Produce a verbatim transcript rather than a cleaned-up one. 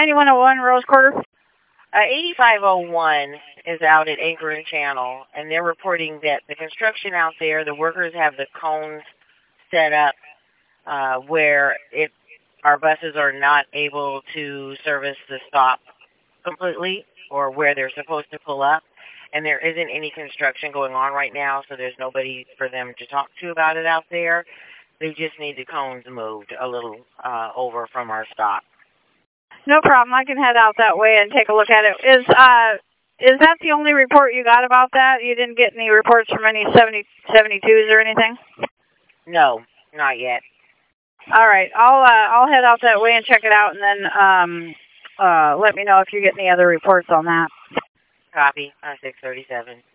ninety-one oh one Rose Quarter. Uh, eighty-five oh one is out at Anchor and Channel, and they're reporting that the construction out there, the workers have the cones set up uh, where if our buses are not able to service the stop completely or where they're supposed to pull up, and there isn't any construction going on right now, so there's nobody for them to talk to about it out there. They just need the cones moved a little uh, over from our stop. No problem. I can head out that way and take a look at it. Is uh is that the only report you got about that? You didn't get any reports from any seventy, seventy-twos or anything? No, not yet. All right. I'll uh, I'll head out that way and check it out, and then um uh let me know if you get any other reports on that. Copy on six thirty-seven.